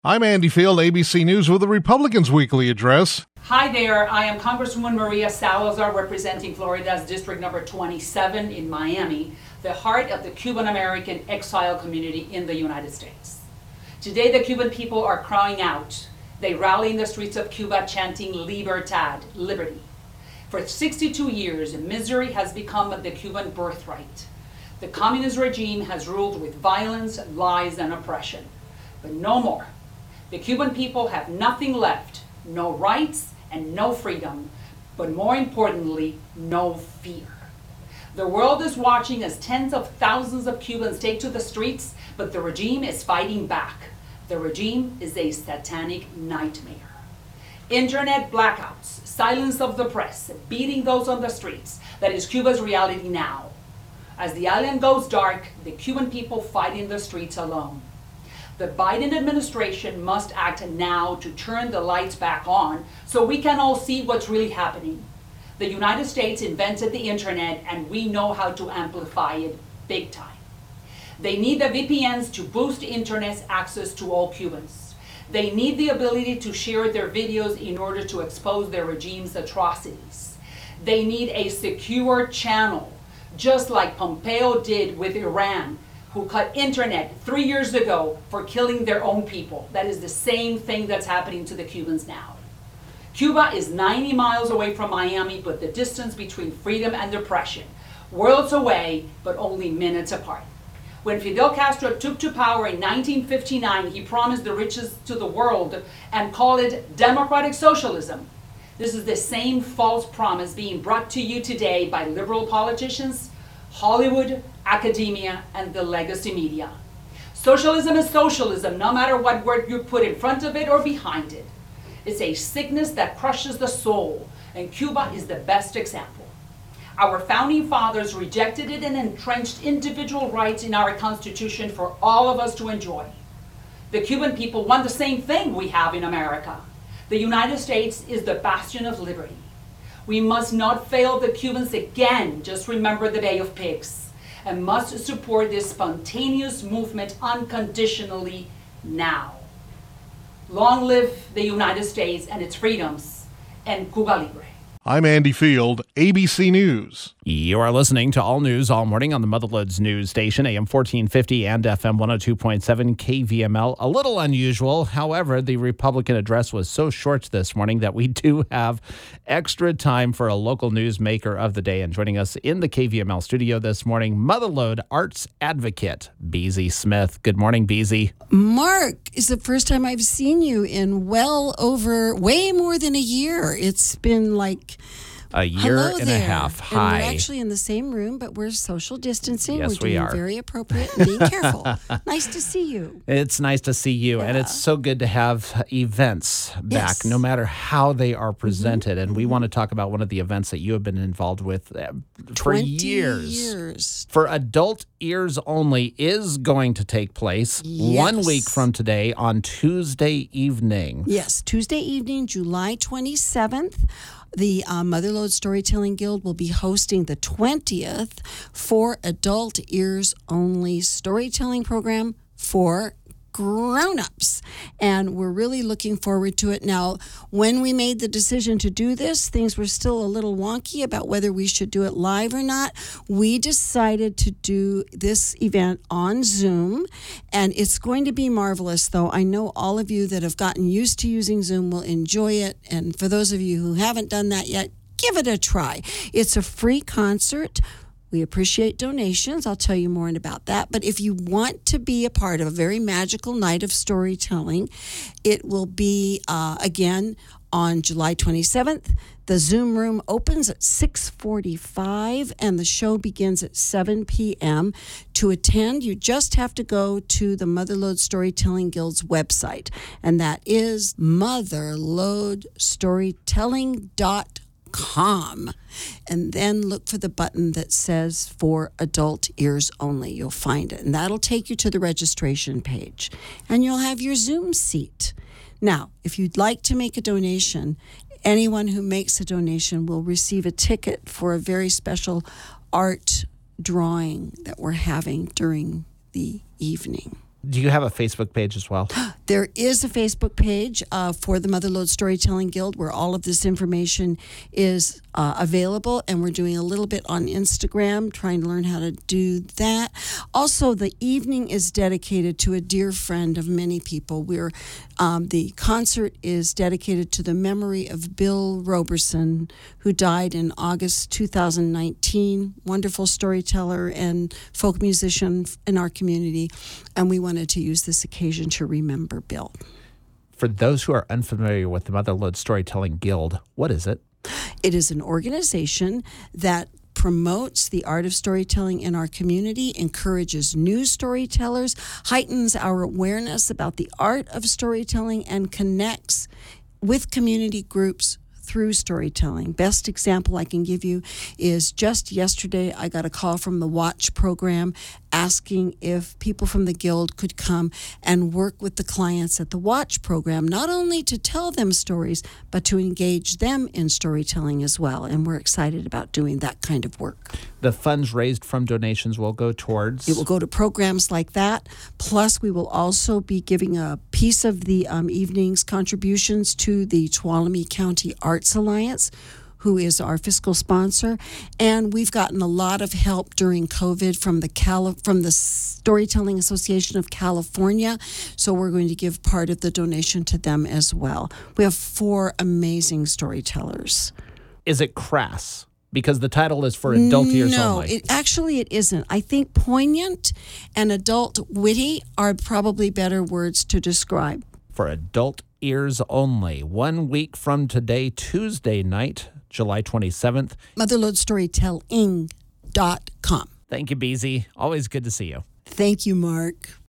I'm Andy Field, ABC News with the Republicans' Weekly Address. Hi there, I am Congresswoman Maria Salazar representing Florida's District Number 27 in Miami, the heart of the Cuban-American exile community in the United States. Today the Cuban people are crying out. They rally in the streets of Cuba chanting Libertad, liberty. For 62 years, misery has become the Cuban birthright. The communist regime has ruled with violence, lies, and oppression. But no more. The Cuban people have nothing left, no rights and no freedom, but more importantly, no fear. The world is watching as tens of thousands of Cubans take to the streets, but the regime is fighting back. The regime is a satanic nightmare. Internet blackouts, silence of the press, beating those on the streets, that is Cuba's reality now. As the island goes dark, the Cuban people fight in the streets alone. The Biden administration must act now to turn the lights back on so we can all see what's really happening. The United States invented the internet and we know how to amplify it big time. They need the VPNs to boost internet access to all Cubans. They need the ability to share their videos in order to expose their regime's atrocities. They need a secure channel, just like Pompeo did with Iran, who cut internet 3 years ago for killing their own people. That is the same thing that's happening to the Cubans now. Cuba is 90 miles away from Miami, but the distance between freedom and oppression, worlds away, but only minutes apart. When Fidel Castro took to power in 1959, he promised the riches to the world and called it democratic socialism. This is the same false promise being brought to you today by liberal politicians, Hollywood, academia, and the legacy media. Socialism is socialism, no matter what word you put in front of it or behind it. It's a sickness that crushes the soul, and Cuba is the best example. Our founding fathers rejected it and entrenched individual rights in our Constitution for all of us to enjoy. The Cuban people want the same thing we have in America. The United States is the bastion of liberty. We must not fail the Cubans again, just remember the Bay of Pigs, and must support this spontaneous movement unconditionally now. Long live the United States and its freedoms, and Cuba Libre. I'm Andy Field, ABC News. You are listening to All News All Morning on the Motherloads News Station, AM 1450 and FM 102.7 KVML. A little unusual. However, the Republican address was so short this morning that we do have extra time for a local newsmaker of the day. And joining us in the KVML studio this morning, Motherlode arts advocate, Beezy Smith. Good morning, Beezy. Mark, it's the first time I've seen you in way more than a year. It's been like a year and a half. Hi. And we're actually in the same room, but we're social distancing. Yes, we're doing we are. Very appropriate and being careful. Nice to see you. It's nice to see you. Yeah. And it's so good to have events back, no matter how they are presented. And we want to talk about one of the events that you have been involved with for 20 years. For adult ears only is going to take place 1 week from today on Tuesday evening. Yes, Tuesday evening, July 27th. The Motherlode Storytelling Guild will be hosting the 20th for adult ears only storytelling program for grown-ups, and we're really looking forward to it. Now, when we made the decision to do this, things were still a little wonky about whether we should do it live or not. We decided to do this event on Zoom, and it's going to be marvelous, though. I know all of you that have gotten used to using Zoom will enjoy it, and for those of you who haven't done that yet, give it a try. It's a free concert. We appreciate donations. I'll tell you more about that. But if you want to be a part of a very magical night of storytelling, it will be, again, on July 27th. The Zoom room opens at 6:45 and the show begins at 7 p.m. To attend, you just have to go to the Motherlode Storytelling Guild's website, and that is motherlodestorytelling.com. And then look for the button that says for adult ears only. You'll find it, and that'll take you to the registration page, and you'll have your Zoom seat. Now, if you'd like to make a donation, anyone who makes a donation will receive a ticket for a very special art drawing that we're having during the evening. Do you have a Facebook page as well? There is a Facebook page for the Motherlode Storytelling Guild where all of this information is available, and we're doing a little bit on Instagram, trying to learn how to do that. Also, the evening is dedicated to a dear friend of many people. The concert is dedicated to the memory of Bill Roberson, who died in August 2019. Wonderful storyteller and folk musician in our community, and we wanted to use this occasion to remember Bill. For those who are unfamiliar with the Motherlode Storytelling Guild, what is it? It is an organization that promotes the art of storytelling in our community, encourages new storytellers, heightens our awareness about the art of storytelling, and connects with community groups through storytelling. Best example I can give you is just yesterday I got a call from the Watch program asking if people from the Guild could come and work with the clients at the Watch program, not only to tell them stories, but to engage them in storytelling as well. And we're excited about doing that kind of work. The funds raised from donations will go towards? It will go to programs like that. Plus, we will also be giving a piece of the evening's contributions to the Tuolumne County Arts Alliance, who is our fiscal sponsor. And we've gotten a lot of help during COVID from the Storytelling Association of California. So we're going to give part of the donation to them as well. We have 4 amazing storytellers. Is it crass? Because the title is for adult ears No, only. it isn't. I think poignant and adult witty are probably better words to describe. For adult ears only. 1 week from today, Tuesday night, July 27th. Motherlodestorytelling.com. Thank you, Beezy. Always good to see you. Thank you, Mark.